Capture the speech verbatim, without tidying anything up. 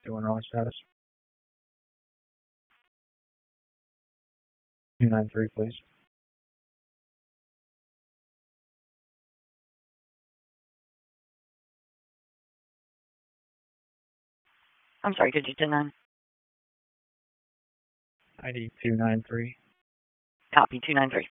Doing wrong status. two nine three, please. I'm sorry, could you deny? I D two nine three. Copy, two nine three.